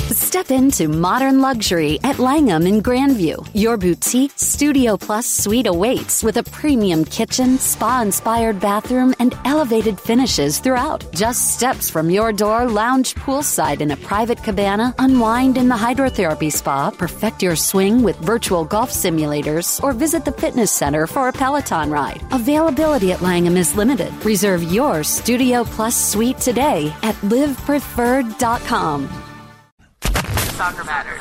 Step into modern luxury at Langham in Grandview. Your boutique Studio Plus suite awaits with a premium kitchen, spa-inspired bathroom, and elevated finishes throughout. Just steps from your door, lounge poolside in a private cabana, unwind in the hydrotherapy spa, perfect your swing with virtual golf simulators, or visit the fitness center for a Peloton ride. Availability at Langham is limited. Reserve your Studio Plus suite today at livepreferred.com. Soccer Matters.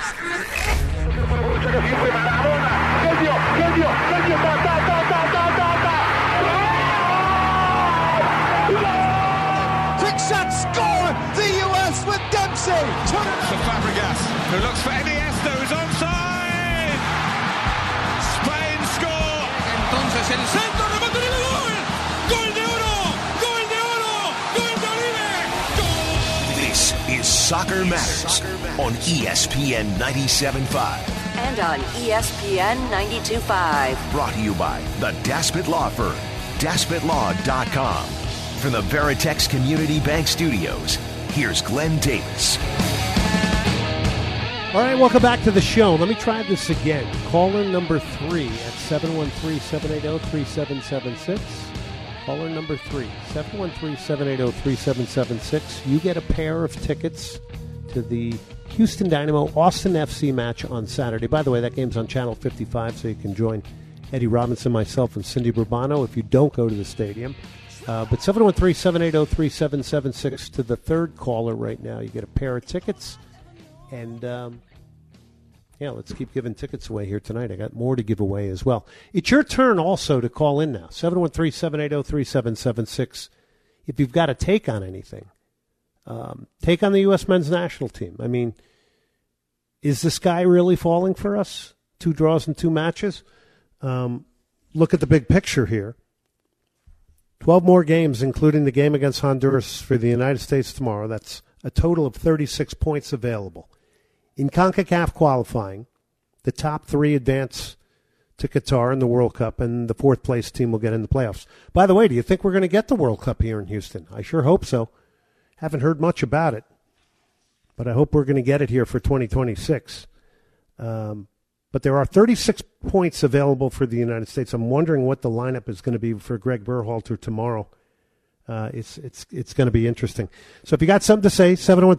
Quick shot, score! The U.S. with Dempsey! For Fabregas, who looks for Iniesta, who's onside! Spain score! Entonces el centro, remate de gol! ¡Gol de oro! ¡Gol de oro! ¡Gol de Oribe! ¡Gol! This is Soccer Matters on ESPN 97.5. And on ESPN 92.5. Brought to you by the Daspit Law Firm, DaspitLaw.com. From the Veritex Community Bank Studios, here's Glenn Davis. All right, welcome back to the show. Let me try this again. Caller number 3 at 713-780-3776. Caller number 3, 713-780-3776. You get a pair of tickets to the Houston Dynamo Austin FC match on Saturday. By the way, that game's on Channel 55, so you can join Eddie Robinson, myself, and Cindy Bourbano if you don't go to the stadium. But 713-780-3776 to the third caller right now. You get a pair of tickets. And, let's keep giving tickets away here tonight. I got more to give away as well. It's your turn also to call in now. 713-780-3776 if you've got a take on anything. Take on the U.S. men's national team. I mean, is the sky really falling for us? 2 draws and 2 matches? Look at the big picture here. 12 more games, including the game against Honduras for the United States tomorrow. That's a total of 36 points available. In CONCACAF qualifying, the top 3 advance to Qatar in the World Cup, and the 4th-place team will get in the playoffs. By the way, do you think we're going to get the World Cup here in Houston? I sure hope so. Haven't heard much about it, but I hope we're going to get it here for 2026. But there are 36 points available for the United States. I'm wondering what the lineup is going to be for Greg Berhalter tomorrow. It's going to be interesting. So if you got something to say,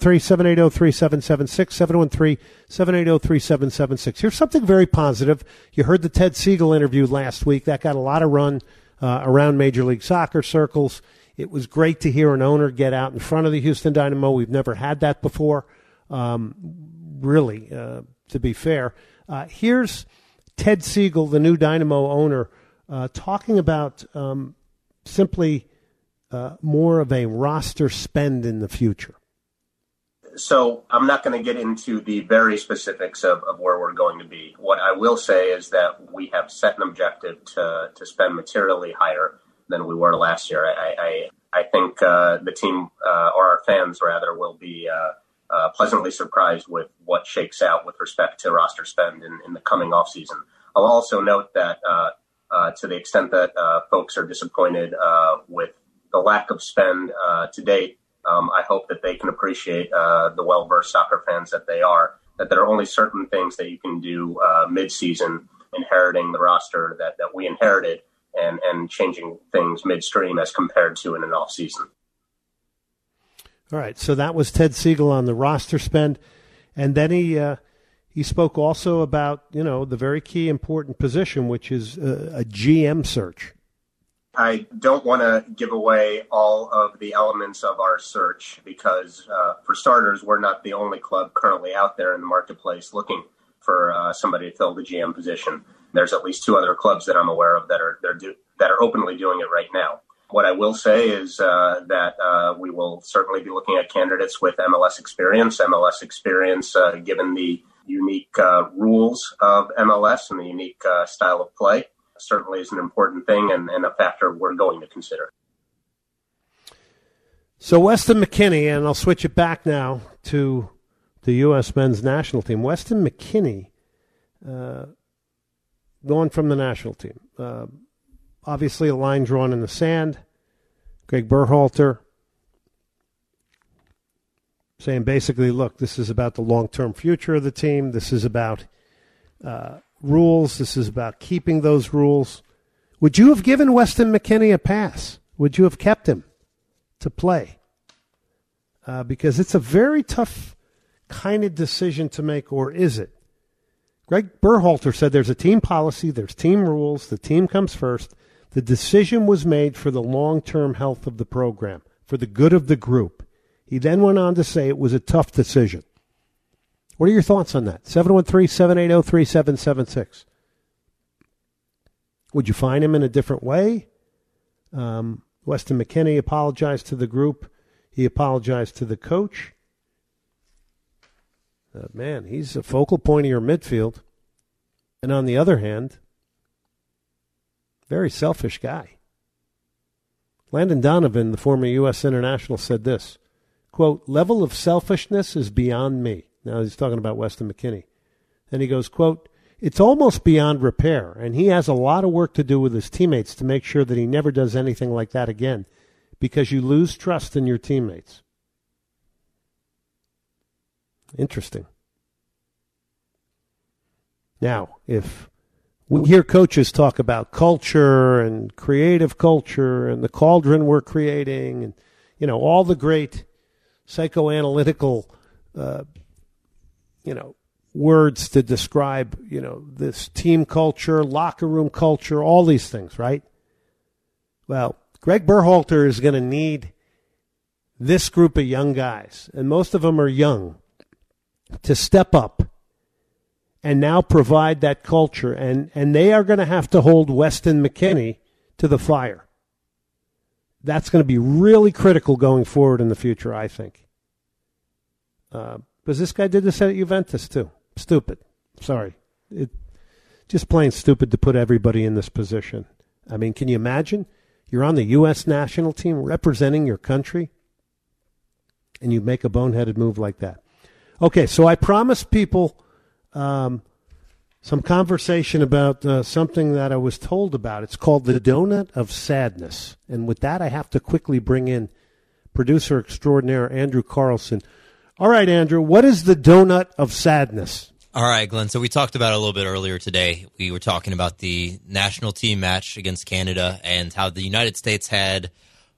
713-780-3776, 713-780-3776. Here's something very positive. You heard the Ted Siegel interview last week. That got a lot of run around Major League Soccer circles. It was great to hear an owner get out in front of the Houston Dynamo. We've never had that before, really, to be fair. Here's Ted Siegel, the new Dynamo owner, talking about simply more of a roster spend in the future. So I'm not going to get into the very specifics of where we're going to be. What I will say is that we have set an objective to spend materially higher than we were last year. I think the team, or our fans rather, will be pleasantly surprised with what shakes out with respect to roster spend in the coming offseason. I'll also note that to the extent that folks are disappointed with the lack of spend to date, I hope that they can appreciate the well-versed soccer fans that they are, that there are only certain things that you can do mid-season, inheriting the roster that we inherited, and changing things midstream as compared to in an off-season. All right, so that was Ted Siegel on the roster spend, and then he spoke also about, the very key important position, which is a GM search. I don't want to give away all of the elements of our search because, for starters, we're not the only club currently out there in the marketplace looking for somebody to fill the GM position. There's at least 2 other clubs that I'm aware of that are openly doing it right now. What I will say is that we will certainly be looking at candidates with MLS experience. Given the unique rules of MLS and the unique style of play, certainly is an important thing and a factor we're going to consider. So Weston McKennie, and I'll switch it back now to the U.S. men's national team. Weston McKennie going from the national team. Obviously a line drawn in the sand. Greg Berhalter saying basically, look, this is about the long-term future of the team. This is about rules. This is about keeping those rules. Would you have given Weston McKennie a pass? Would you have kept him to play? Because it's a very tough kind of decision to make, or is it? Greg Berhalter said there's a team policy, there's team rules, the team comes first. The decision was made for the long-term health of the program, for the good of the group. He then went on to say it was a tough decision. What are your thoughts on that? 713-780-3776. Would you find him in a different way? Weston McKennie apologized to the group. He apologized to the coach. Man, he's a focal point of your midfield. And on the other hand, very selfish guy. Landon Donovan, the former U.S. international, said this, quote, level of selfishness is beyond me. Now he's talking about Weston McKennie. And he goes, quote, it's almost beyond repair, and he has a lot of work to do with his teammates to make sure that he never does anything like that again, because you lose trust in your teammates. Interesting. Now, if we hear coaches talk about culture and creative culture and the cauldron we're creating and, all the great psychoanalytical, words to describe, this team culture, locker room culture, all these things, right? Well, Greg Berhalter is going to need this group of young guys, and most of them are young, to step up and now provide that culture. And they are going to have to hold Weston McKennie to the fire. That's going to be really critical going forward in the future, I think. Because this guy did this at Juventus, too. Stupid. Sorry. Just plain stupid to put everybody in this position. I mean, can you imagine? You're on the U.S. national team representing your country, and you make a boneheaded move like that. Okay, so I promised people some conversation about something that I was told about. It's called the Donut of Sadness. And with that, I have to quickly bring in producer extraordinaire Andrew Carlson. All right, Andrew, what is the Donut of Sadness? All right, Glenn. So we talked about it a little bit earlier today. We were talking about the national team match against Canada and how the United States had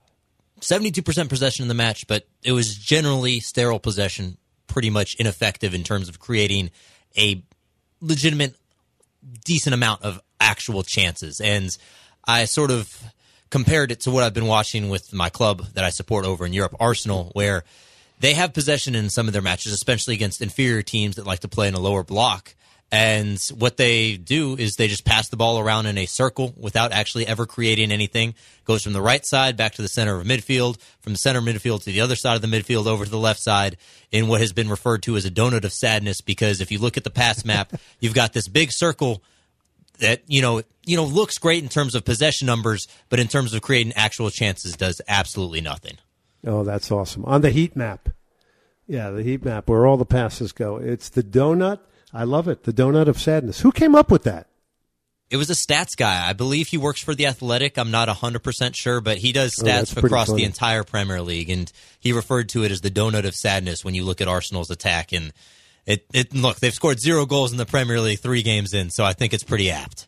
72% possession in the match, but it was generally sterile possession, pretty much ineffective in terms of creating a legitimate, decent amount of actual chances. And I sort of compared it to what I've been watching with my club that I support over in Europe, Arsenal, where they have possession in some of their matches, especially against inferior teams that like to play in a lower block. And what they do is they just pass the ball around in a circle without actually ever creating anything. Goes from the right side back to the center of midfield, from the center of midfield to the other side of the midfield over to the left side in what has been referred to as a donut of sadness, because if you look at the pass map, you've got this big circle that, looks great in terms of possession numbers, but in terms of creating actual chances does absolutely nothing. Oh, that's awesome. On the heat map. Yeah, the heat map where all the passes go. It's the donut. I love it. The donut of sadness. Who came up with that? It was a stats guy. I believe he works for The Athletic. I'm not 100% sure, but he does stats across the entire Premier League, and he referred to it as the donut of sadness when you look at Arsenal's attack. And look, they've scored 0 goals in the Premier League 3 games in, so I think it's pretty apt.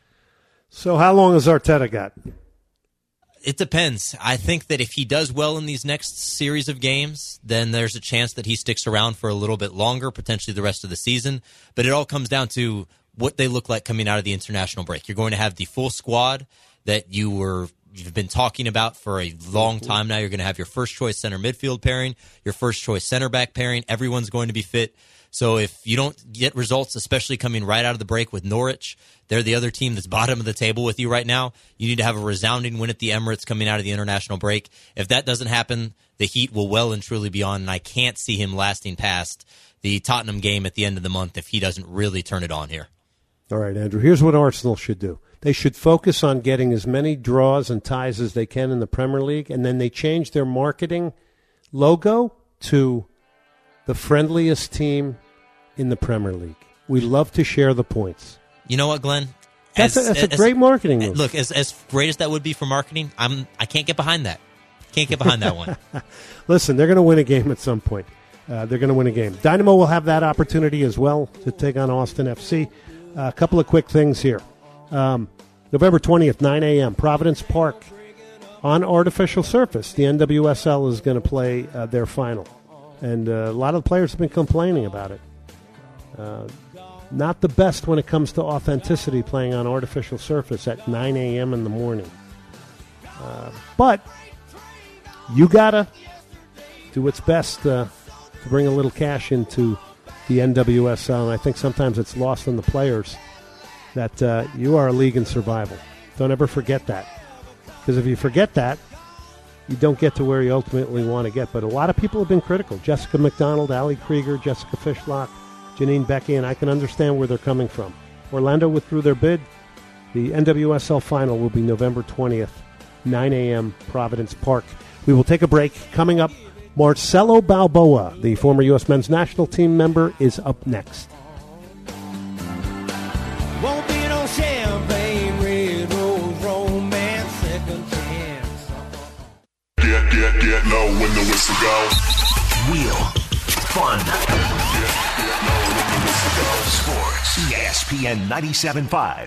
So how long has Arteta got? It depends. I think that if he does well in these next series of games, then there's a chance that he sticks around for a little bit longer, potentially the rest of the season. But it all comes down to what they look like coming out of the international break. You're going to have the full squad that you've been talking about for a long time now. You're going to have your first-choice center midfield pairing, your first-choice center-back pairing. Everyone's going to be fit. So if you don't get results, especially coming right out of the break with Norwich, they're the other team that's bottom of the table with you right now. You need to have a resounding win at the Emirates coming out of the international break. If that doesn't happen, the heat will well and truly be on, and I can't see him lasting past the Tottenham game at the end of the month if he doesn't really turn it on here. All right, Andrew, here's what Arsenal should do. They should focus on getting as many draws and ties as they can in the Premier League, and then they change their marketing logo to the friendliest team in the Premier League. We love to share the points. You know what, Glenn? That's a great marketing move. Look, as great as that would be for marketing, I can't get behind that. Can't get behind that one. Listen, they're going to win a game at some point. they're going to win a game. Dynamo will have that opportunity as well to take on Austin FC. A couple of quick things here. November 20th, 9 a.m., Providence Park on artificial surface. The NWSL is going to play their final. And a lot of the players have been complaining about it. Not the best when it comes to authenticity playing on artificial surface at 9 a.m. in the morning. But you got to do what's best to bring a little cash into the NWSL. And I think sometimes it's lost on the players that you are a league in survival. Don't ever forget that. Because if you forget that, you don't get to where you ultimately want to get. But a lot of people have been critical. Jessica McDonald, Ali Krieger, Jessica Fishlock, Janine Becky, and I can understand where they're coming from. Orlando withdrew their bid. The NWSL final will be November 20th, 9 a.m., Providence Park. We will take a break. Coming up, Marcelo Balboa, the former U.S. men's national team member, is up next. Won't be no champagne, red rose, romance, second chance. Get low when the whistle goes. Wheel. Fun. Get low when the whistle goes. Sports. ESPN 97.5.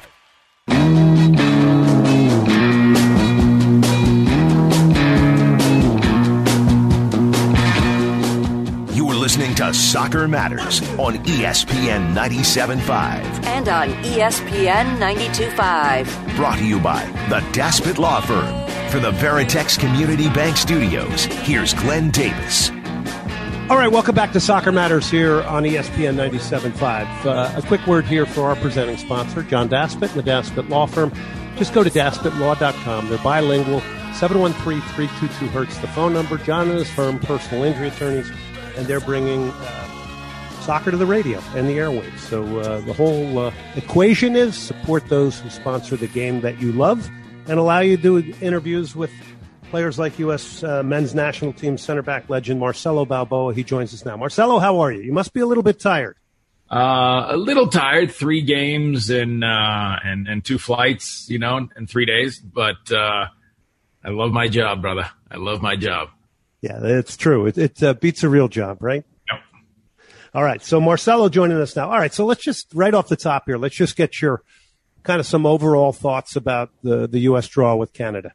Listening to Soccer Matters on ESPN 97.5. And on ESPN 92.5. Brought to you by the Daspit Law Firm. For the Veritex Community Bank Studios, here's Glenn Davis. All right, welcome back to Soccer Matters here on ESPN 97.5. A quick word here for our presenting sponsor, John Daspit and the Daspit Law Firm. Just go to DaspitLaw.com. They're bilingual. 713-322-HERTZ, the phone number. John and his firm, personal injury attorneys. And they're bringing soccer to the radio and the airwaves. So the whole equation is support those who sponsor the game that you love and allow you to do interviews with players like U.S. men's national team center back legend Marcelo Balboa. He joins us now. Marcelo, how are you? You must be a little bit tired. A little tired. 3 games and 2 flights, in 3 days. But I love my job, brother. I love my job. Yeah, it's true. It beats a real job, right? Yep. All right, so Marcelo joining us now. All right, so let's just, right off the top here, let's just get your kind of some overall thoughts about the U.S. draw with Canada.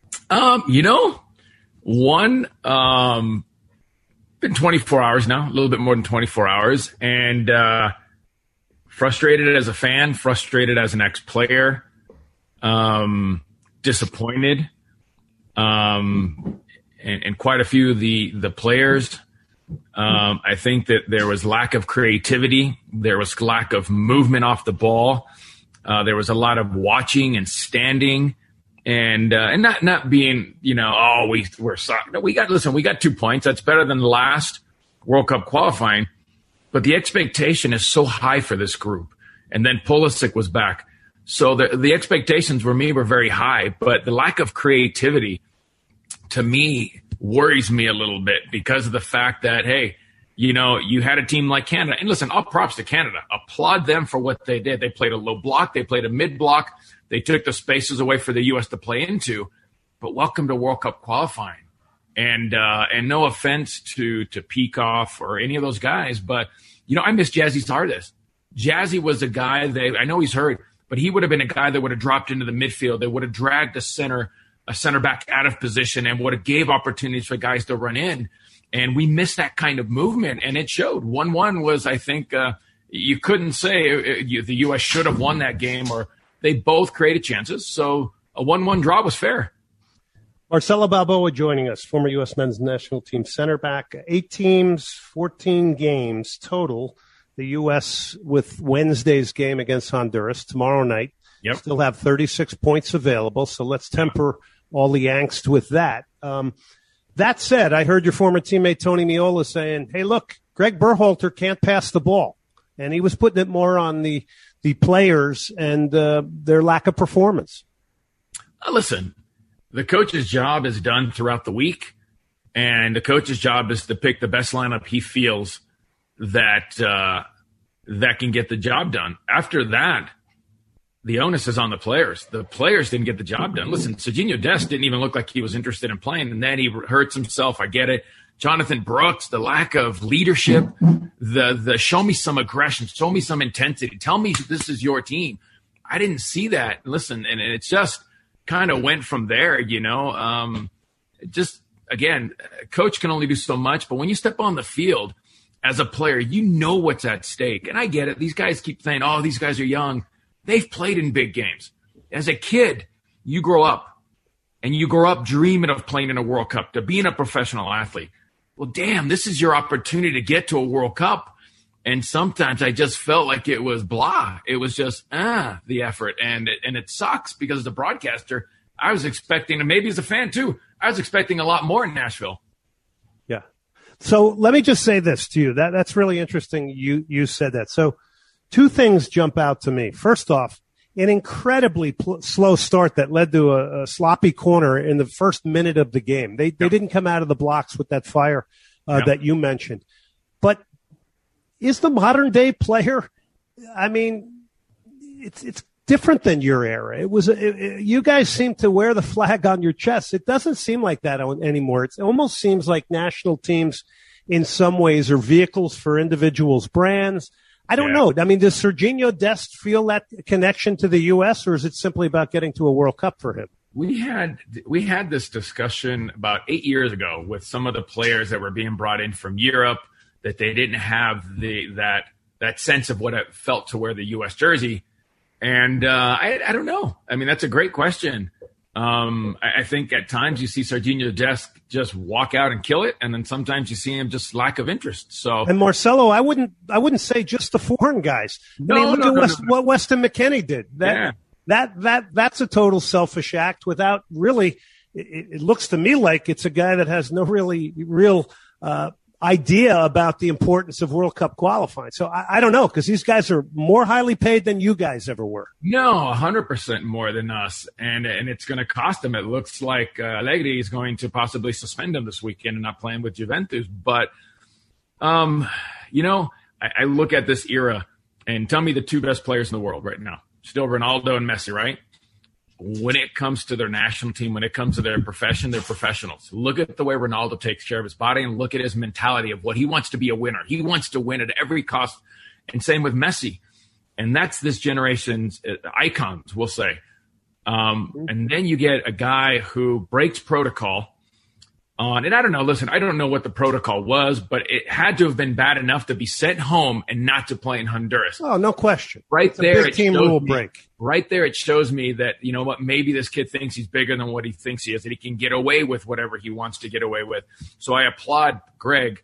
Been 24 hours now, a little bit more than 24 hours, and frustrated as a fan, frustrated as an ex-player, disappointed. And quite a few of the players. I think that there was lack of creativity. There was lack of movement off the ball. There was a lot of watching and standing and not being, we're sorry. No, we got 2 points. That's better than the last World Cup qualifying. But the expectation is so high for this group. And then Pulisic was back. So the expectations were very high, but the lack of creativity to me worries me a little bit because of the fact that, hey, you had a team like Canada. And listen, all props to Canada. Applaud them for what they did. They played a low block. They played a mid block. They took the spaces away for the U.S. to play into. But welcome to World Cup qualifying. And no offense to Peacock or any of those guys, but, I miss Jazzy Zardes. Jazzy was a guy I know he's hurt, but he would have been a guy that would have dropped into the midfield. That would have dragged a center back out of position and would have gave opportunities for guys to run in. And we missed that kind of movement, and it showed. 1-1 was, I think, you couldn't say the U.S. should have won that game, or they both created chances. So a 1-1 draw was fair. Marcelo Balboa joining us, former U.S. men's national team center back. 8 teams, 14 games total. The U.S. with Wednesday's game against Honduras tomorrow night. Yep. Still have 36 points available, so let's temper all the angst with that. That said, I heard your former teammate Tony Meola saying, hey, look, Greg Berhalter can't pass the ball. And he was putting it more on the players and their lack of performance. Listen, the coach's job is done throughout the week, and the coach's job is to pick the best lineup he feels that can get the job done. After that, the onus is on the players. The players didn't get the job done. Listen, Sergiño Dest didn't even look like he was interested in playing, and then he hurts himself. I get it. Jonathan Brooks, the lack of leadership, the show me some aggression, show me some intensity, tell me this is your team. I didn't see that. Listen, and it just kind of went from there, just, again, coach can only do so much, but when you step on the field as a player, you know what's at stake. And I get it. These guys keep saying, oh, these guys are young. They've played in big games. As a kid, you grow up, and you grow up dreaming of playing in a World Cup, to being a professional athlete. Well, damn, this is your opportunity to get to a World Cup. And sometimes I just felt like it was blah. It was just, the effort. And it sucks because as a broadcaster, I was expecting, and maybe as a fan too, I was expecting a lot more in Nashville. Yeah. So let me just say this to you. That's really interesting. You said that. So two things jump out to me. First off, an incredibly slow start that led to a sloppy corner in the first minute of the game. They didn't come out of the blocks with that fire that you mentioned. But is the modern day player, I mean, it's different than your era. You guys seem to wear the flag on your chest. It doesn't seem like that anymore. It almost seems like national teams in some ways are vehicles for individuals' brands. I don't know. I mean, does Sergiño Dest feel that connection to the U.S., or is it simply about getting to a World Cup for him? We had this discussion about 8 years ago with some of the players that were being brought in from Europe, that they didn't have that sense of what it felt to wear the U.S. jersey. And I don't know. I mean, that's a great question. I think at times you see Sergiño Dest just walk out and kill it, and then sometimes you see him just lack of interest. So, and Marcelo, I wouldn't say just the foreign guys. Look at what Weston McKennie did. That's a total selfish act without really. It looks to me like it's a guy that has no real idea about the importance of World Cup qualifying. So I don't know, because these guys are more highly paid than you guys ever were. No, 100% more than us. And it's going to cost them. It looks like Allegri is going to possibly suspend him this weekend and not playing with Juventus. But, I look at this era and tell me the two best players in the world right now. Still Ronaldo and Messi, right? When it comes to their national team, when it comes to their profession, they're professionals. Look at the way Ronaldo takes care of his body and look at his mentality of what he wants to be a winner. He wants to win at every cost. And same with Messi. And that's this generation's icons, we'll say. And then you get a guy who breaks protocol and I don't know, listen, I don't know what the protocol was, but it had to have been bad enough to be sent home and not to play in Honduras. Oh, no question. Right there, big team rule break. Right there, it shows me that, you know what, maybe this kid thinks he's bigger than what he thinks he is, that he can get away with whatever he wants to get away with. So I applaud Greg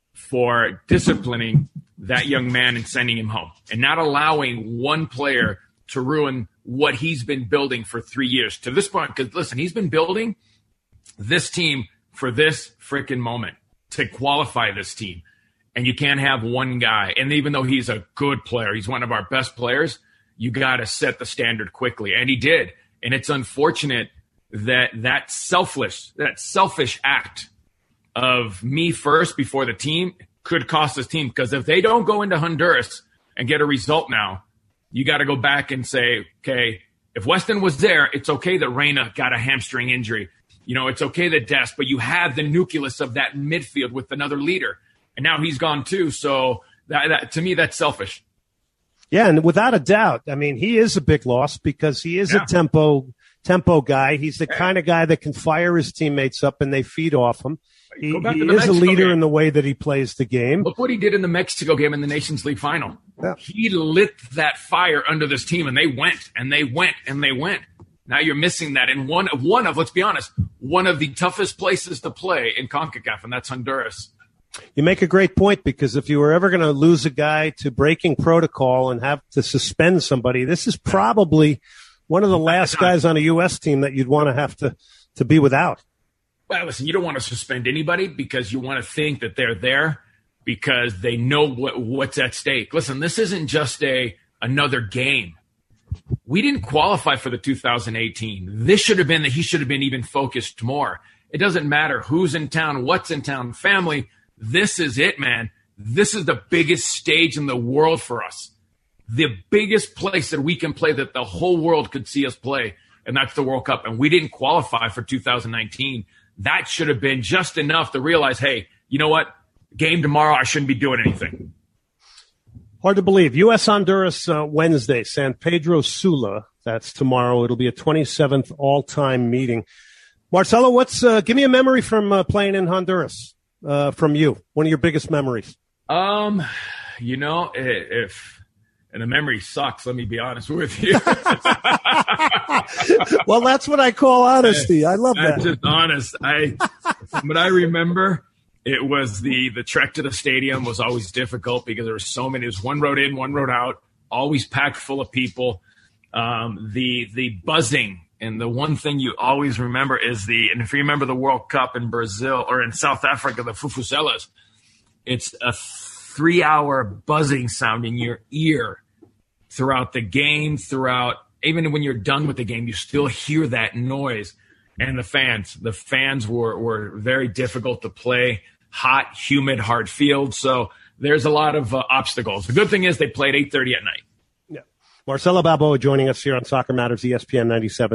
for disciplining that young man and sending him home and not allowing one player to ruin what he's been building for 3 years to this point. Because, listen, he's been building this team for this freaking moment to qualify this team. And you can't have one guy. And even though he's a good player, he's one of our best players, you got to set the standard quickly. And he did. And it's unfortunate that selfish act of me first before the team could cost this team. Because if they don't go into Honduras and get a result now, you got to go back and say, okay, if Weston was there, it's okay that Reyna got a hamstring injury. You know, it's okay that Dest, but you have the nucleus of that midfield with another leader. And now he's gone too. So that to me, that's selfish. Yeah, and without a doubt, I mean, he is a big loss because he is a tempo guy. He's the kind of guy that can fire his teammates up and they feed off him. He is a leader in the way that he plays the game. Look what he did in the Mexico game in the Nations League final. Yeah. He lit that fire under this team, and they went, and they went, and they went. Now you're missing that in one of, let's be honest, one of the toughest places to play in CONCACAF, and that's Honduras. You make a great point, because if you were ever going to lose a guy to breaking protocol and have to suspend somebody, this is probably one of the last guys on a U.S. team that you'd want to have to be without. Well, listen, you don't want to suspend anybody because you want to think that they're there because they know what's at stake. Listen, this isn't just another game. We didn't qualify for the 2018. This should have been that he should have been even focused more. It doesn't matter who's in town, what's in town, family. This is it, man. This is the biggest stage in the world for us. The biggest place that we can play, that the whole world could see us play, and that's the World Cup. And we didn't qualify for 2019. That should have been just enough to realize, hey, you know what? Game tomorrow, I shouldn't be doing anything. Hard to believe. U.S.-Honduras Wednesday, San Pedro Sula. That's tomorrow. It'll be a 27th all-time meeting. Marcelo, give me a memory from playing in Honduras from you. One of your biggest memories. And the memory sucks, let me be honest with you. Well, that's what I call honesty. I love that. I'm just honest. From what I remember, it was the trek to the stadium was always difficult because there were so many. It was one road in, one road out, always packed full of people. The buzzing. And the one thing you always remember is and if you remember the World Cup in Brazil or in South Africa, the Vuvuzelas, it's a 3-hour buzzing sound in your ear throughout the game, even when you're done with the game, you still hear that noise. And the fans were very difficult to play, hot, humid, hard field. So there's a lot of obstacles. The good thing is they played 8:30 at night. Yeah. Marcelo Balboa joining us here on Soccer Matters, ESPN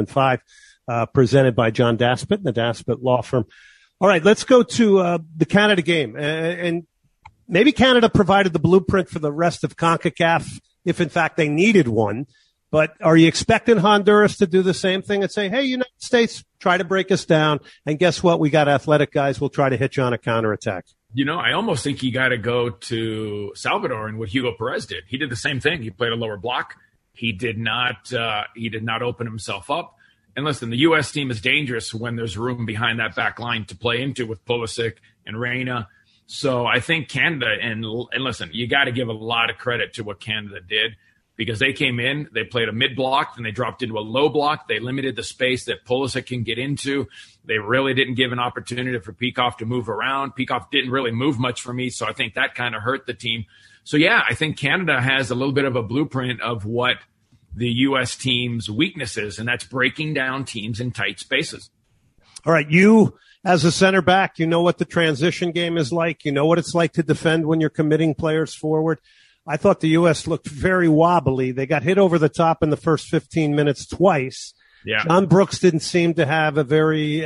97.5, presented by John Daspit, the Daspit Law Firm. All right, let's go to the Canada game. And maybe Canada provided the blueprint for the rest of CONCACAF if, in fact, they needed one. But are you expecting Honduras to do the same thing and say, hey, United States, try to break us down, and guess what? We got athletic guys. We'll try to hit you on a counterattack. I almost think you got to go to Salvador and what Hugo Perez did. He did the same thing. He played a lower block. He did not open himself up. And listen, the U.S. team is dangerous when there's room behind that back line to play into with Pulisic and Reina. So I think Canada, and listen, you got to give a lot of credit to what Canada did because they came in, they played a mid-block, then they dropped into a low block. They limited the space that Pulisic can get into. They really didn't give an opportunity for Peacock to move around. Peacock didn't really move much for me, so I think that kind of hurt the team. So, yeah, I think Canada has a little bit of a blueprint of what the U.S. team's weakness is, and that's breaking down teams in tight spaces. All right, you as a center back, you know what the transition game is like. You know what it's like to defend when you're committing players forward. I thought the U.S. looked very wobbly. They got hit over the top in the first 15 minutes twice. Yeah. John Brooks didn't seem to have a very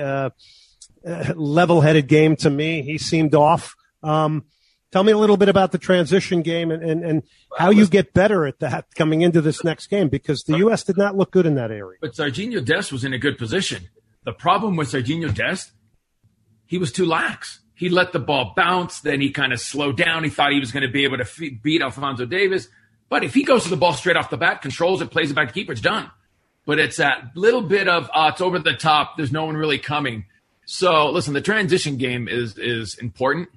level-headed game to me. He seemed off. Tell me a little bit about the transition game and how you get better at that coming into this next game, because the U.S. did not look good in that area. But Sergiño Dest was in a good position. The problem with Sergiño Dest, he was too lax. He let the ball bounce. Then he kind of slowed down. He thought he was going to be able to beat Alphonso Davies. But if he goes to the ball straight off the bat, controls it, plays it back to keeper, it's done. But it's that little bit of it's over the top. There's no one really coming. So, listen, the transition game is important,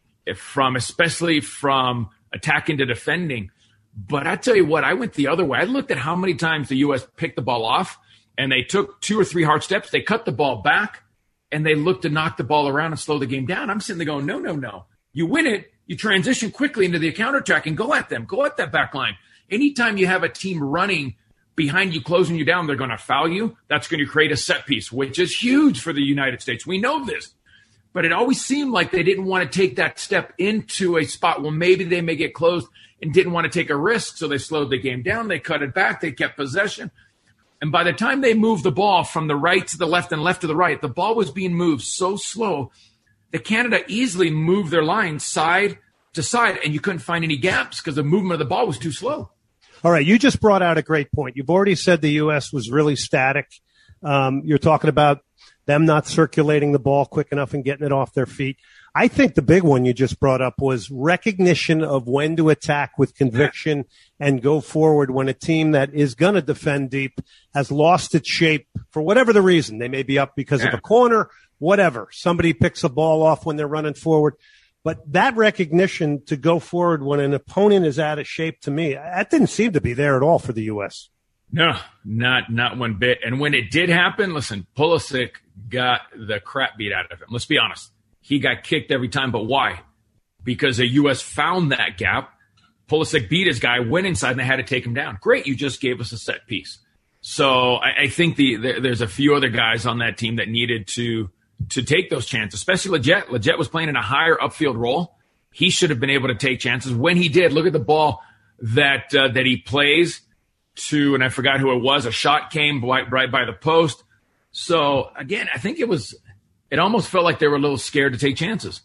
especially from attacking to defending. But I tell you what, I went the other way. I looked at how many times the U.S. picked the ball off, and they took 2 or 3 hard steps. They cut the ball back, and they looked to knock the ball around and slow the game down. I'm sitting there going, no. You win it, you transition quickly into the counterattack and go at them. Go at that back line. Anytime you have a team running behind you, closing you down, they're going to foul you. That's going to create a set piece, which is huge for the United States. We know this. But it always seemed like they didn't want to take that step into a spot where maybe they may get closed and didn't want to take a risk. So they slowed the game down. They cut it back. They kept possession. And by the time they moved the ball from the right to the left and left to the right, the ball was being moved so slow that Canada easily moved their line side to side, and you couldn't find any gaps because the movement of the ball was too slow. All right, you just brought out a great point. You've already said the U.S. was really static. You're talking about them not circulating the ball quick enough and getting it off their feet. I think the big one you just brought up was recognition of when to attack with conviction and go forward when a team that is going to defend deep has lost its shape for whatever the reason. They may be up because of a corner, whatever. Somebody picks a ball off when they're running forward. But that recognition to go forward when an opponent is out of shape, to me, that didn't seem to be there at all for the U.S. No, not one bit. And when it did happen, listen, Pulisic got the crap beat out of him. Let's be honest. He got kicked every time, but why? Because the U.S. found that gap. Pulisic beat his guy, went inside, and they had to take him down. Great, you just gave us a set piece. So I think there's a few other guys on that team that needed to take those chances, especially Lletget. Lletget was playing in a higher upfield role. He should have been able to take chances. When he did, look at the ball that he plays to, and I forgot who it was. A shot came right by the post. So, again, I think it almost felt like they were a little scared to take chances.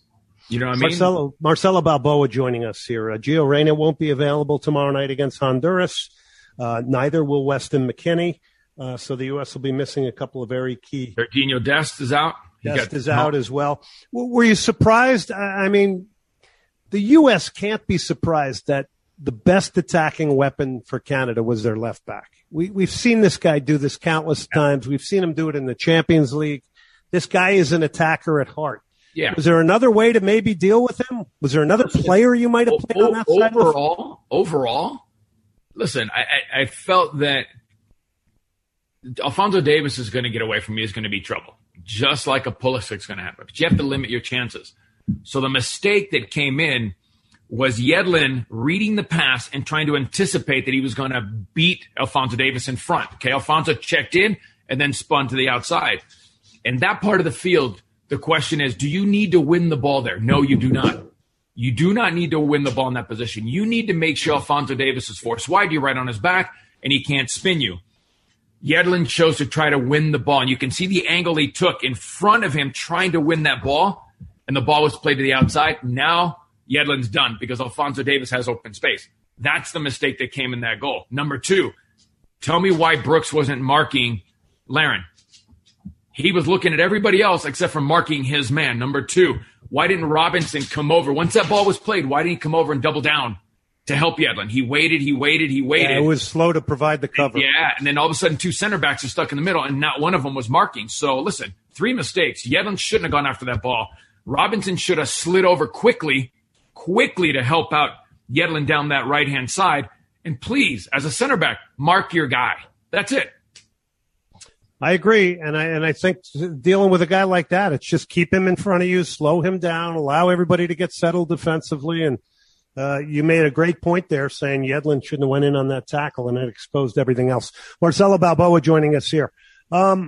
You know what I mean? Marcelo Balboa joining us here. Gio Reyna won't be available tomorrow night against Honduras. Neither will Weston McKennie. So the U.S. will be missing a couple of very key. Serginho Dest is out. Dest is out as well. Were you surprised? I mean, the U.S. can't be surprised that the best attacking weapon for Canada was their left back. We've seen this guy do this countless times. We've seen him do it in the Champions League. This guy is an attacker at heart. Yeah. Was there another way to maybe deal with him? Was there another player you might have played on that side? Overall, listen, I felt that Alphonso Davies is going to get away from me, is going to be trouble, just like a Pulisic's going to happen. But you have to limit your chances. So the mistake that came in was Yedlin reading the pass and trying to anticipate that he was going to beat Alphonso Davies in front. Okay, Alphonso checked in and then spun to the outside. And that part of the field, the question is, do you need to win the ball there? No, you do not. You do not need to win the ball in that position. You need to make sure Alphonso Davies is forced wide. You're right on his back, and he can't spin you. Yedlin chose to try to win the ball, and you can see the angle he took in front of him trying to win that ball, and the ball was played to the outside. Now Yedlin's done because Alphonso Davies has open space. That's the mistake that came in that goal. Number 2, tell me why Brooks wasn't marking Larin. He was looking at everybody else except for marking his man. Number 2, why didn't Robinson come over? Once that ball was played, why didn't he come over and double down to help Yedlin? He waited. Yeah, it was slow to provide the cover. Yeah, and then all of a sudden 2 center backs are stuck in the middle, and not one of them was marking. So listen, 3 mistakes. Yedlin shouldn't have gone after that ball. Robinson should have slid over quickly to help out Yedlin down that right-hand side. And please, as a center back, mark your guy. That's it. I agree, and I think dealing with a guy like that, it's just keep him in front of you, slow him down, allow everybody to get settled defensively. And you made a great point there, saying Yedlin shouldn't have went in on that tackle, and it exposed everything else. Marcelo Balboa joining us here. All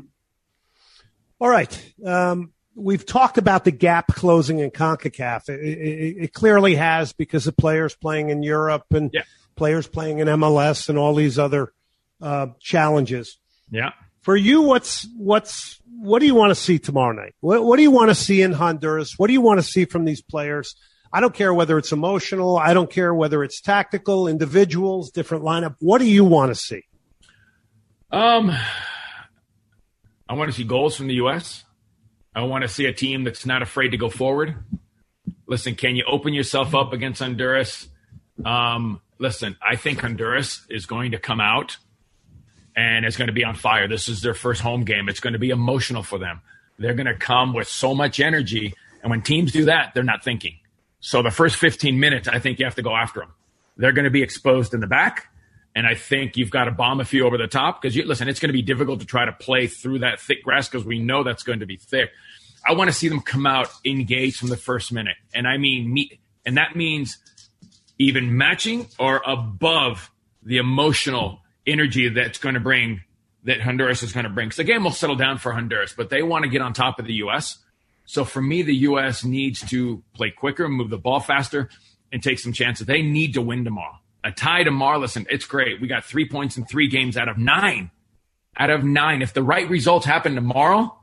right, we've talked about the gap closing in CONCACAF. It clearly has, because of players playing in Europe and players playing in MLS and all these other challenges. Yeah. For you, what do you want to see tomorrow night? What do you want to see in Honduras? What do you want to see from these players? I don't care whether it's emotional. I don't care whether it's tactical, individuals, different lineup. What do you want to see? I want to see goals from the U.S. I want to see a team that's not afraid to go forward. Listen, can you open yourself up against Honduras? Listen, I think Honduras is going to come out and it's going to be on fire. This is their first home game. It's going to be emotional for them. They're going to come with so much energy. And when teams do that, they're not thinking. So the first 15 minutes, I think you have to go after them. They're going to be exposed in the back. And I think you've got to bomb a few over the top because, listen, it's going to be difficult to try to play through that thick grass because we know that's going to be thick. I want to see them come out engaged from the first minute. And I mean, and that means even matching or above the emotional energy that's going to bring, that Honduras is going to bring. Because the game will settle down for Honduras, but they want to get on top of the U.S. So for me, the U.S. needs to play quicker, move the ball faster, and take some chances. They need to win tomorrow. A tie tomorrow, listen, it's great. We got 3 points in 3 games out of 9. If the right results happen tomorrow,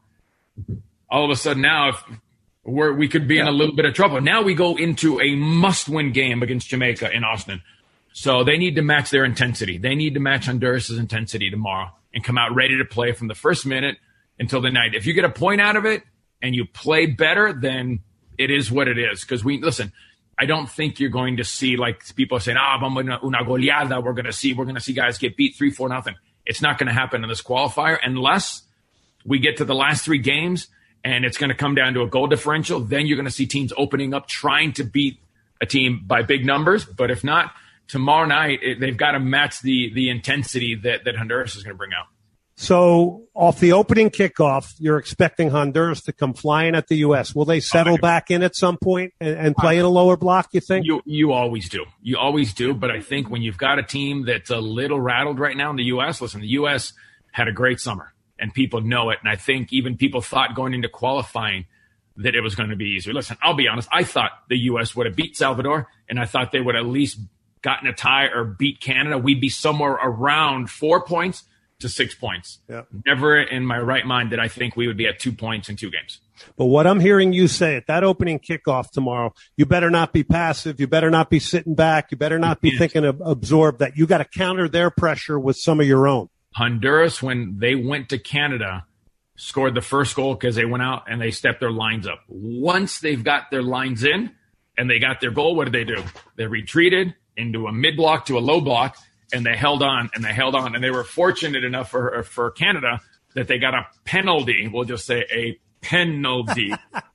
all of a sudden now we could be in a little bit of trouble. Now we go into a must-win game against Jamaica in Austin. So they need to match their intensity. They need to match Honduras' intensity tomorrow and come out ready to play from the first minute until the night. If you get a point out of it and you play better, then it is what it is. Because I don't think you're going to see, like people are saying, vamos una goleada. We're going to see guys get beat 3-4-0. It's not going to happen in this qualifier unless we get to the last 3 games and it's going to come down to a goal differential. Then you're going to see teams opening up, trying to beat a team by big numbers. But if not, tomorrow night, they've got to match the intensity that Honduras is going to bring out. So off the opening kickoff, you're expecting Honduras to come flying at the U.S. Will they settle back in at some point and play in a lower block, you think? You always do. You always do. But I think when you've got a team that's a little rattled right now in the U.S., listen, the U.S. had a great summer, and people know it. And I think even people thought going into qualifying that it was going to be easier. Listen, I'll be honest. I thought the U.S. would have beat Salvador, and I thought they would at least gotten a tie or beat Canada. We'd be somewhere around 4 points to 6 points. Yeah. Never in my right mind did I think we would be at 2 points in 2 games. But what I'm hearing you say at that opening kickoff tomorrow, you better not be passive. You better not be sitting back. You better not be thinking of absorb that. You got to counter their pressure with some of your own. Honduras, when they went to Canada, scored the first goal because they went out and they stepped their lines up. Once they've got their lines in and they got their goal, what did they do? They retreated into a mid-block to a low block, and they held on and they held on. And they were fortunate enough for Canada that they got a penalty. We'll just say a penalty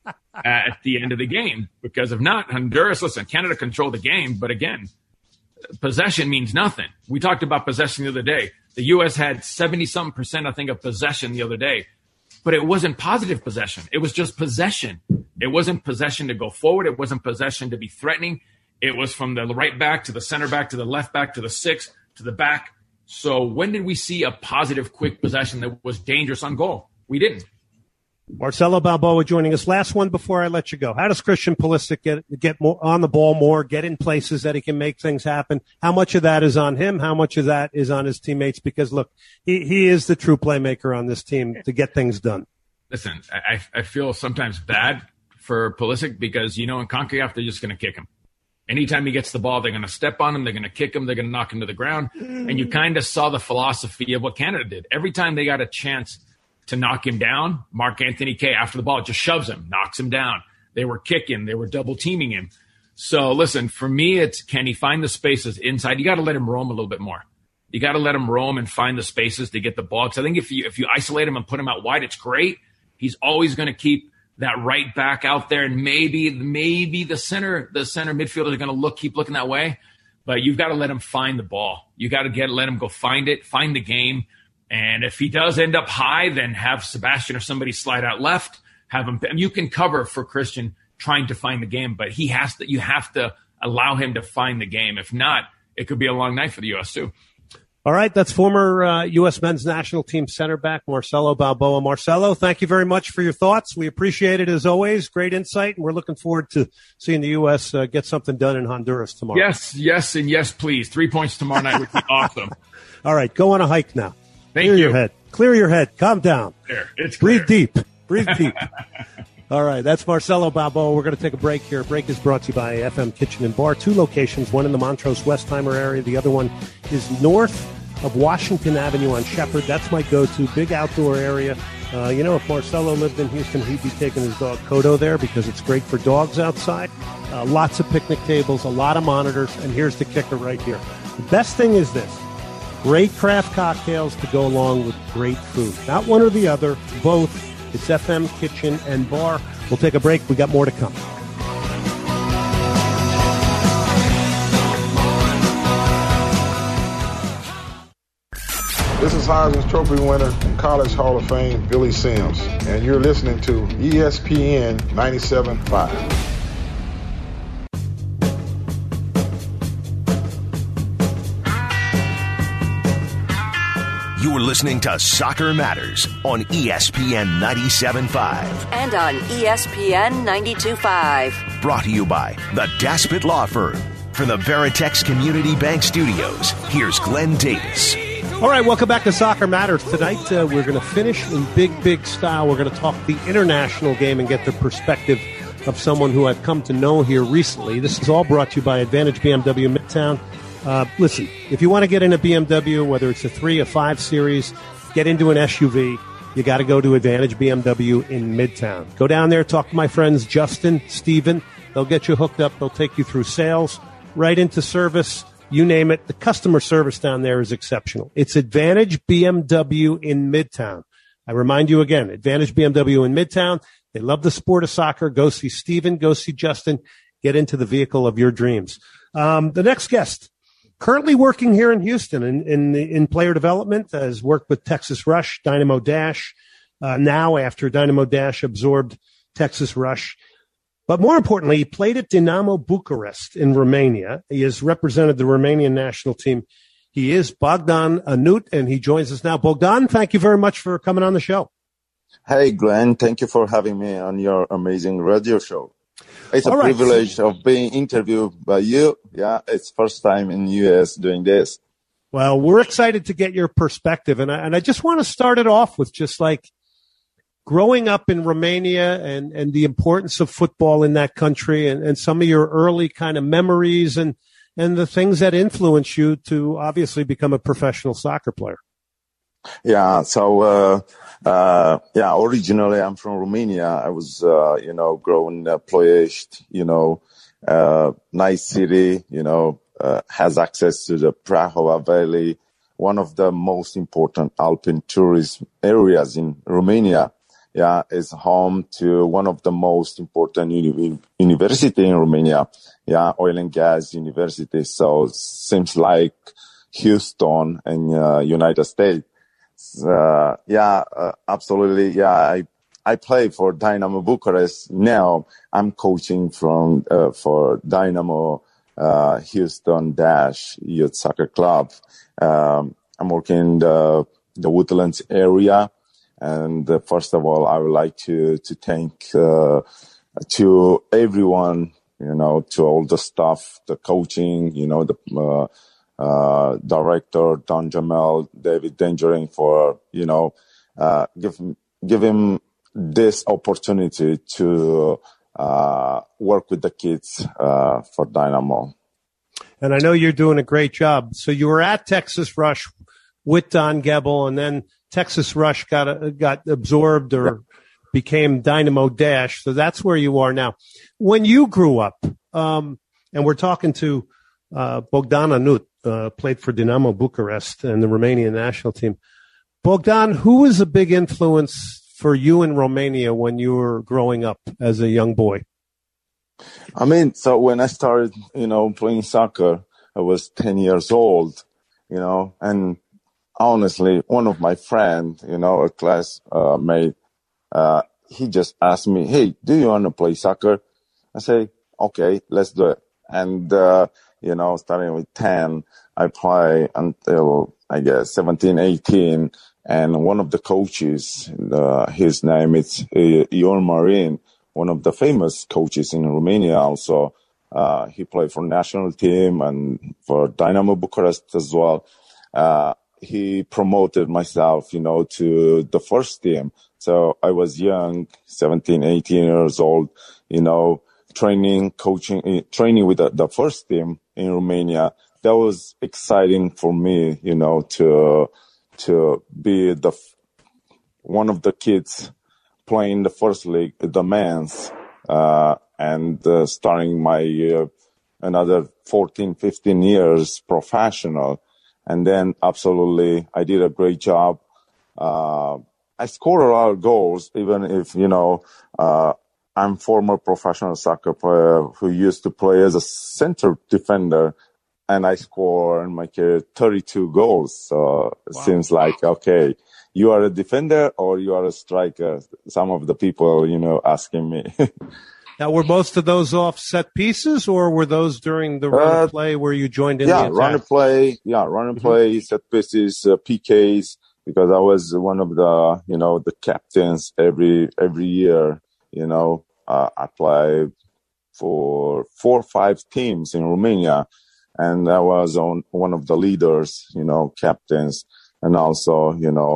at the end of the game. Because if not, Honduras, listen, Canada controlled the game. But again, possession means nothing. We talked about possession the other day. The U.S. had 70-something%, I think, of possession the other day. But it wasn't positive possession. It was just possession. It wasn't possession to go forward. It wasn't possession to be threatening. It was from the right back to the center back to the left back to the six to the back. So when did we see a positive, quick possession that was dangerous on goal? We didn't. Marcelo Balboa joining us. Last one before I let you go. How does Christian Pulisic get more on the ball more, get in places that he can make things happen? How much of that is on him? How much of that is on his teammates? Because, look, he is the true playmaker on this team to get things done. Listen, I feel sometimes bad for Pulisic because, in CONCACAF, they're just going to kick him. Anytime he gets the ball, they're going to step on him. They're going to kick him. They're going to knock him to the ground. And you kind of saw the philosophy of what Canada did. Every time they got a chance to knock him down, Mark-Anthony Kaye, after the ball, just shoves him, knocks him down. They were kicking. They were double-teaming him. So, listen, for me, it's can he find the spaces inside? You got to let him roam a little bit more. You got to let him roam and find the spaces to get the ball. Because I think if you isolate him and put him out wide, it's great. He's always going to keep that right back out there, and maybe the center midfielders are going to keep looking that way. But you've got to let him find the ball. You got to let him go find it, find the game. And if he does end up high, then have Sebastian or somebody slide out left. Have him. You can cover for Christian trying to find the game, but you have to allow him to find the game. If not, it could be a long night for the U.S. too. All right, that's former U.S. men's national team center back Marcelo Balboa. Marcelo, thank you very much for your thoughts. We appreciate it as always. Great insight, and we're looking forward to seeing the U.S. Get something done in Honduras tomorrow. Yes, and yes, please. 3 points tomorrow night would be awesome. All right, go on a hike now. Thank you. Clear your head. Calm down. There, it's clear. Breathe deep. All right, that's Marcelo Balboa. We're going to take a break here. Break is brought to you by FM Kitchen and Bar. 2 locations, one in the Montrose Westheimer area. The other one is north of Washington Avenue on Shepherd. That's my go-to. Big outdoor area. If Marcelo lived in Houston, he'd be taking his dog Kodo there because it's great for dogs outside. Lots of picnic tables, a lot of monitors, and here's the kicker right here. The best thing is this. Great craft cocktails to go along with great food. Not one or the other, both. It's FM Kitchen and Bar. We'll take a break. We got more to come. This is Heisman Trophy winner and College Hall of Fame Billy Sims, and you're listening to ESPN 97.5. You're listening to Soccer Matters on ESPN 97.5. And on ESPN 92.5. Brought to you by the Daspit Law Firm. From the Veritex Community Bank Studios, here's Glenn Davis. All right, welcome back to Soccer Matters. Tonight, we're going to finish in big style. We're going to talk the international game and get the perspective of someone who I've come to know here recently. This is all brought to you by Advantage BMW Midtown. Listen, if you want to get in a BMW, whether it's a 3 or 5 Series, get into an SUV, you got to go to Advantage BMW in Midtown. Go down there, talk to my friends Justin, Steven. They'll get you hooked up. They'll take you through sales, right into service. You name it. The customer service down there is exceptional. It's Advantage BMW in Midtown. I remind you again, Advantage BMW in Midtown. They love the sport of soccer. Go see Steven. Go see Justin. Get into the vehicle of your dreams. The next guest, currently working here in Houston in player development, has worked with Texas Rush, Dynamo Dash. Now after Dynamo Dash absorbed Texas Rush. But more importantly, he played at Dinamo Bucharest in Romania. He has represented the Romanian national team. He is Bogdan Anut, and he joins us now. Bogdan, thank you very much for coming on the show. Hey, Glenn. Thank you for having me on your amazing radio show. It's a privilege of being interviewed by you. Yeah, it's first time in the U.S. doing this. Well, we're excited to get your perspective, and I just want to start it off with just like, growing up in Romania and the importance of football in that country and some of your early kind of memories and the things that influenced you to obviously become a professional soccer player. Yeah. So, originally I'm from Romania. I was, growing Ploiești, nice city, has access to the Prahova Valley, one of the most important Alpine tourism areas in Romania. Yeah, is home to one of the most important university in Romania. Yeah, oil and gas university. So seems like Houston in United States. Absolutely. Yeah, I play for Dynamo Bucharest. Now I'm coaching for Dynamo Houston Youth Soccer Club. I'm working in the Woodlands area. And first of all, I would like to thank to everyone, to all the staff, the coaching, the director Don Jamel, David Dangerin for give him this opportunity to work with the kids for Dynamo. And I know you're doing a great job. So you were at Texas Rush with Don Gebel, and then Texas Rush got absorbed or became Dynamo Dash. So that's where you are now. When you grew up, and we're talking to Bogdan Anut, played for Dynamo Bucharest and the Romanian national team. Bogdan, who was a big influence for you in Romania when you were growing up as a young boy? I mean, so when I started, playing soccer, I was 10 years old, and honestly, one of my friends, a classmate, he just asked me, "Hey, do you want to play soccer?" I say, "Okay, let's do it." And, starting with 10, I play until, I guess, 17, 18. And one of the coaches, his name is Ion Marin, one of the famous coaches in Romania also. He played for national team and for Dynamo Bucharest as well. He promoted myself, to the first team. So I was young, 17, 18 years old, training with the first team in Romania. That was exciting for me, to be one of the kids playing the first league, the men's, and starting my another 14, 15 years professional. And then absolutely, I did a great job. I scored a lot of goals, even if, I'm former professional soccer player who used to play as a center defender, and I scored in my career 32 goals. So it seems like, okay, you are a defender or you are a striker. Some of the people, asking me. Now, were most of those off set pieces, or were those during the run and play where you joined in the attack? Run and play, set pieces, PKs, because I was one of the, the captains every year. I played for 4 or 5 teams in Romania, and I was one of the leaders, captains, and also,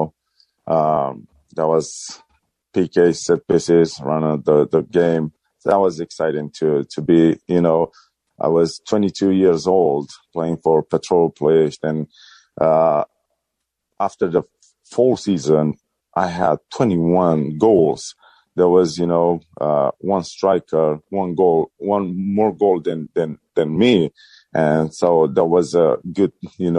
that was PK, set pieces, run the game. That was exciting to be, I was 22 years old playing for Petrol Ploiești. And, after the full season, I had 21 goals. There was, one striker, one more goal than me. And so there was a good,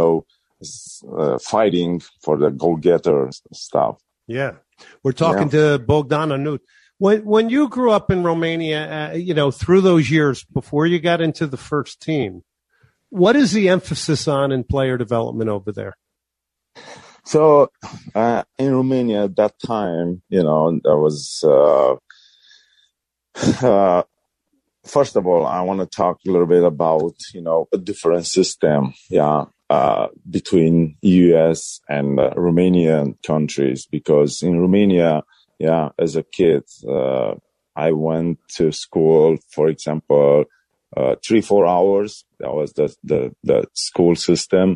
fighting for the goal-getter stuff. Yeah. We're talking to Bogdan Anut. When you grew up in Romania, through those years before you got into the first team, what is the emphasis on in player development over there? So in Romania at that time, there was, first of all, I want to talk a little bit about, a different system, between US and Romanian countries, because in Romania, as a kid, I went to school, for example, 3-4 hours. That was the school system,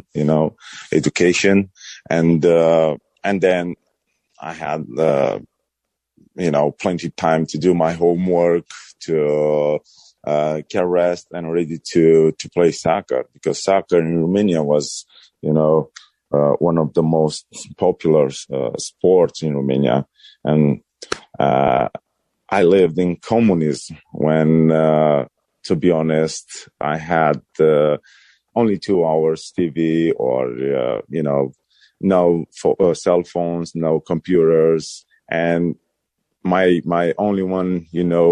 education. And then I had, plenty of time to do my homework, to get rest and ready to play soccer, because soccer in Romania was, one of the most popular sports in Romania. And I lived in communism when, to be honest, I had only 2 hours TV or, no cell phones, no computers. And my only one,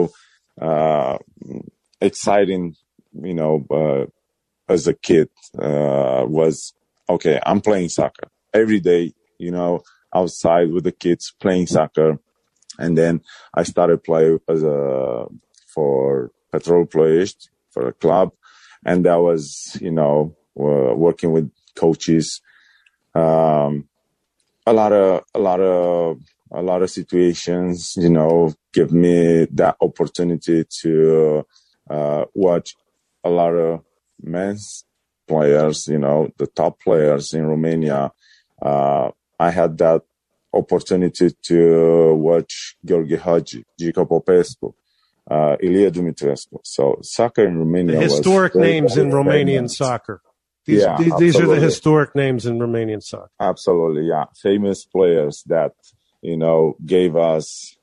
exciting, as a kid, was, okay, I'm playing soccer every day, outside with the kids playing soccer. And then I started playing for Petrol Ploiești, for a club. And that was, working with coaches, a lot of situations, give me that opportunity to watch a lot of men's players, the top players in Romania. I had that opportunity to watch Gheorghe Hagi, Gică Popescu, Ilie Dumitrescu. So soccer in Romania the historic names in Romanian soccer. These are the historic names in Romanian soccer. Absolutely, yeah. Famous players that, gave us,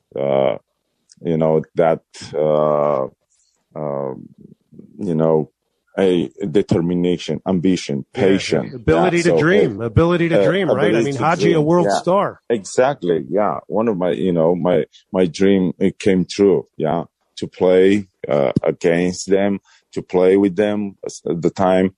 a determination, ambition, patience. Ability to dream, right? I mean, Hagi, a world star. Exactly, yeah. One of my, my dream, it came true, yeah, to play against them, to play with them at the time.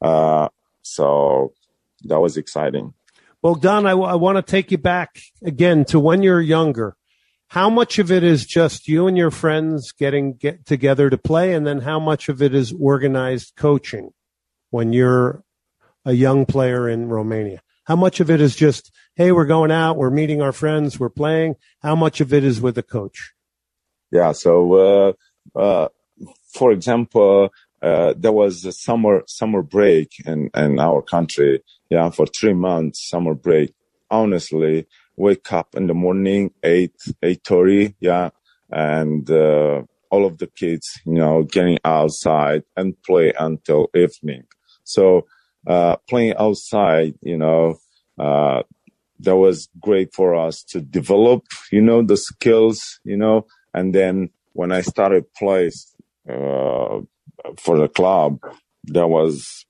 So that was exciting. Bogdan, I want to take you back again to when you're younger. How much of it is just you and your friends get together to play, and then how much of it is organized coaching when you're a young player in Romania? How much of it is just, hey, we're going out, we're meeting our friends, we're playing? How much of it is with a coach? Yeah, so for example, there was a summer break in our country, for 3 months, summer break. Honestly, wake up in the morning, 8:30, and all of the kids, getting outside and play until evening. So playing outside, that was great for us to develop, the skills, and then when I started play for the club, there was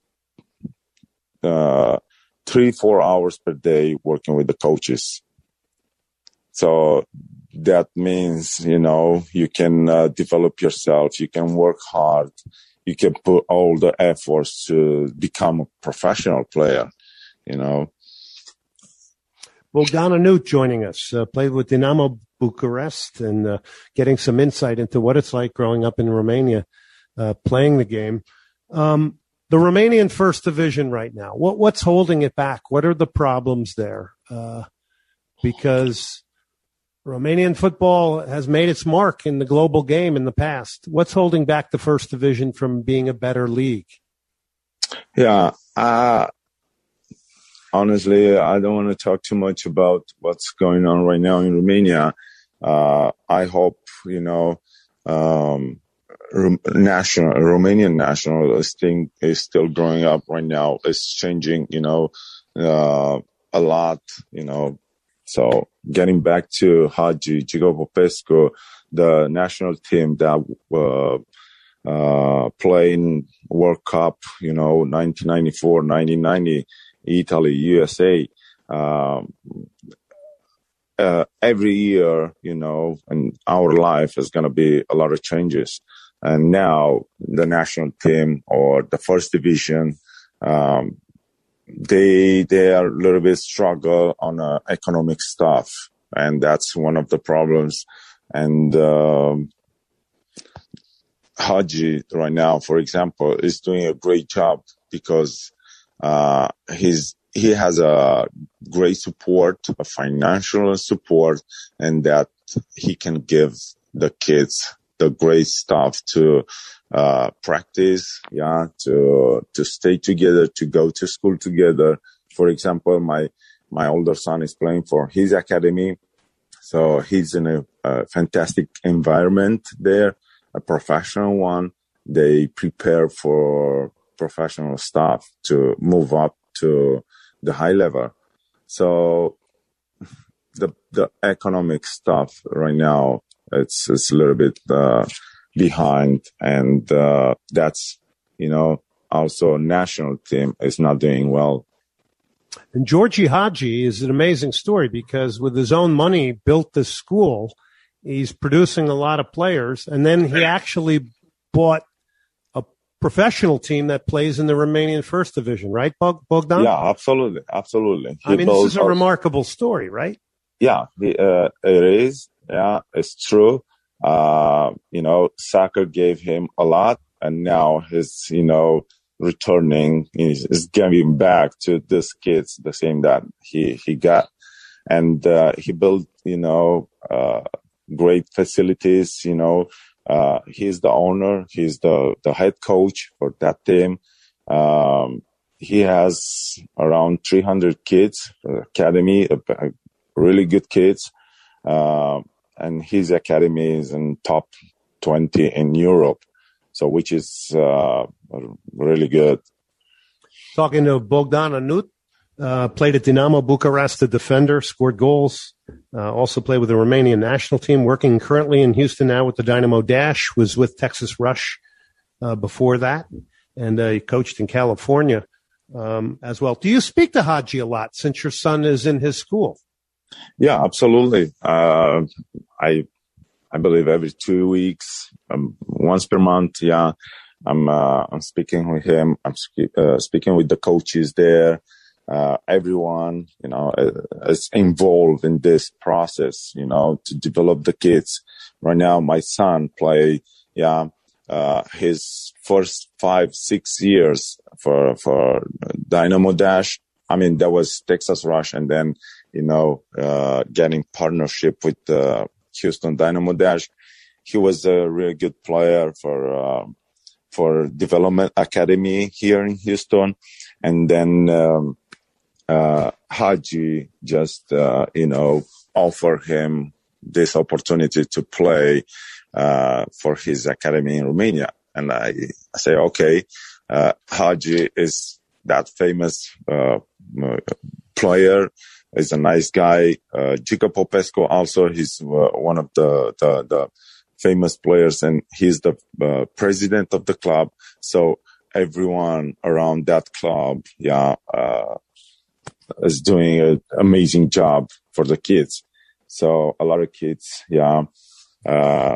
3-4 hours per day working with the coaches. So that means, you can develop yourself, you can work hard, you can put all the efforts to become a professional player, Bogdan Anut joining us, played with Dinamo Bucharest, and getting some insight into what it's like growing up in Romania, playing the game. The Romanian First Division right now, what's holding it back? What are the problems there? Because Romanian football has made its mark in the global game in the past. What's holding back the First Division from being a better league? Yeah, honestly, I don't want to talk too much about what's going on right now in Romania. I hope, Romanian national thing is still growing up right now. It's changing, a lot, So getting back to Hagi, Gică Popescu, the national team that playing World Cup, 1994, 1990, Italy, USA. Every year, in our life is going to be a lot of changes. And now the national team or the First Division, they are a little bit struggle on economic stuff, and that's one of the problems. And Hagi right now, for example, is doing a great job because he has a great support, a financial support, and that he can give the kids the great stuff to practice, to stay together, to go to school together. For example, my older son is playing for his academy, So he's in a fantastic environment there, a professional one. They prepare for professional staff to move up to the high level. So the economic stuff right now, it's a little bit behind, and that's, also national team is not doing well. And Georgie Haji is an amazing story because with his own money built this school. He's producing a lot of players, and then he actually bought a professional team that plays in the Romanian First Division, right, Bogdan? Yeah, absolutely. This is a remarkable story, right? Yeah, it is. Yeah, it's true. Soccer gave him a lot, and now he's, returning, is giving back to these kids the same that he got. And he built, great facilities. He's the owner. He's the head coach for that team. He has around 300 kids, academy, really good kids. And his academy is in top 20 in Europe. So, which is really good. Talking to Bogdan Anut, played at Dinamo Bucharest, the defender, scored goals. Also played with the Romanian national team, working currently in Houston now with the Dynamo Dash, was with Texas Rush before that, and he coached in California as well. Do you speak to Haji a lot since your son is in his school? Yeah, absolutely. I believe every 2 weeks, once per month. Yeah, I'm speaking with him. I'm speaking with the coaches there. Everyone, is involved in this process, to develop the kids. Right now, my son play, his first 5-6 years for Dynamo Dash. I mean, that was Texas Rush, and then, getting partnership with Houston Dynamo Dash. He was a really good player for Development Academy here in Houston. And then, Haji just, offer him this opportunity to play, for his academy in Romania. And I say, okay, Haji is that famous, player, is a nice guy. Gica Popescu also, he's one of the famous players, and he's the president of the club. So everyone around that club, is doing an amazing job for the kids. So a lot of kids, a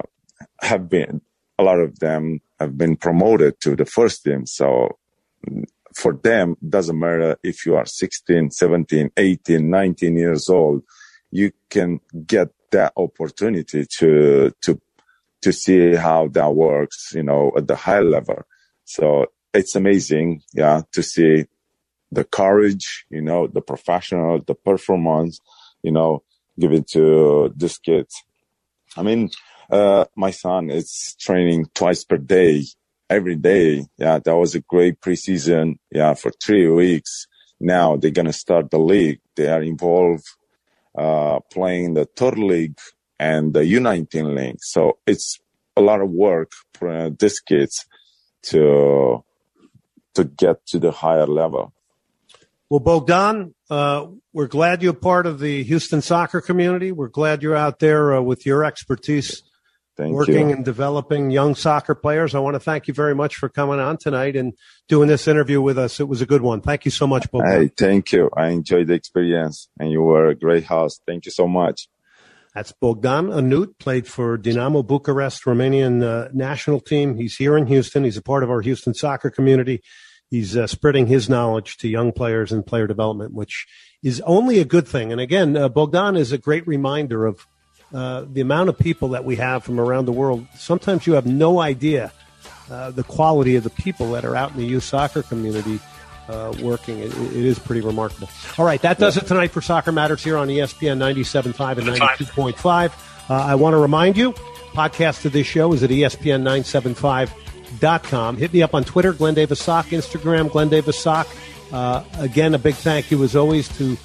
lot of them have been promoted to the first team. So for them, it doesn't matter if you are 16, 17, 18, 19 years old, you can get that opportunity to see how that works, at the high level. So it's amazing, to see the courage, the professional, the performance, given to these kids. I mean, my son is training twice per day, every day. Yeah, that was a great preseason. Yeah, for 3 weeks. Now they're going to start the league. They are involved, playing the third league and the U19 league. So it's a lot of work for these kids to get to the higher level. Well, Bogdan, we're glad you're part of the Houston soccer community. We're glad you're out there with your expertise working and developing young soccer players. I want to thank you very much for coming on tonight and doing this interview with us. It was a good one. Thank you so much, Bogdan. Hey, thank you. I enjoyed the experience, and you were a great host. Thank you so much. That's Bogdan Anut, played for Dinamo Bucharest, Romanian national team. He's here in Houston. He's a part of our Houston soccer community. He's spreading his knowledge to young players and player development, which is only a good thing. And again, Bogdan is a great reminder of the amount of people that we have from around the world. Sometimes you have no idea the quality of the people that are out in the youth soccer community working. It is pretty remarkable. All right, that does it tonight for Soccer Matters here on ESPN 97.5 and 92.5. I want to remind you, podcast of this show is at ESPN975.com. Hit me up on Twitter, Glenn Davis Sock, Instagram, Glenn Davis Sock. Again, a big thank you as always to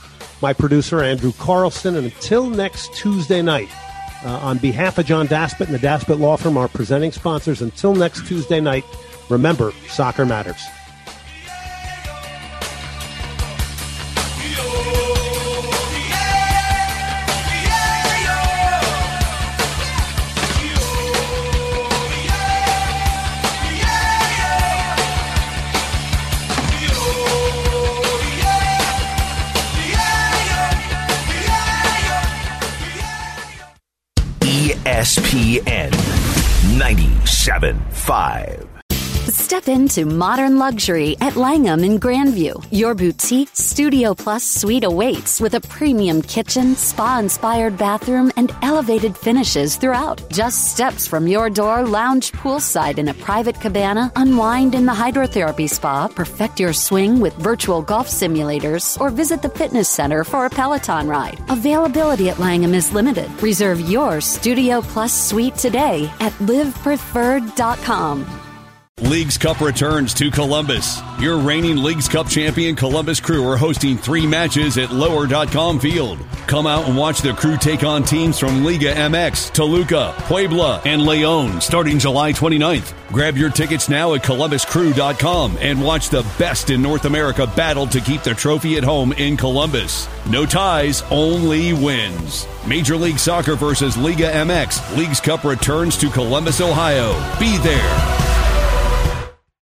my producer, Andrew Carlson. And until next Tuesday night, on behalf of John Daspit and the Daspit Law Firm, our presenting sponsors, until next Tuesday night, remember, soccer matters. ESPN 97.5. Step into modern luxury at Langham in Grandview. Your boutique Studio Plus suite awaits with a premium kitchen, spa-inspired bathroom, and elevated finishes throughout. Just steps from your door, lounge poolside in a private cabana, unwind in the hydrotherapy spa, perfect your swing with virtual golf simulators, or visit the fitness center for a Peloton ride. Availability at Langham is limited. Reserve your Studio Plus suite today at livepreferred.com. Leagues Cup returns to Columbus. Your reigning Leagues Cup champion Columbus Crew are hosting 3 matches at Lower.com Field. Come out and watch the Crew take on teams from Liga MX, Toluca, Puebla, and Leon starting July 29th. Grab your tickets now at ColumbusCrew.com and watch the best in North America battle to keep the trophy at home in Columbus. No ties, only wins. Major League Soccer versus Liga MX. Leagues Cup returns to Columbus, Ohio. Be there.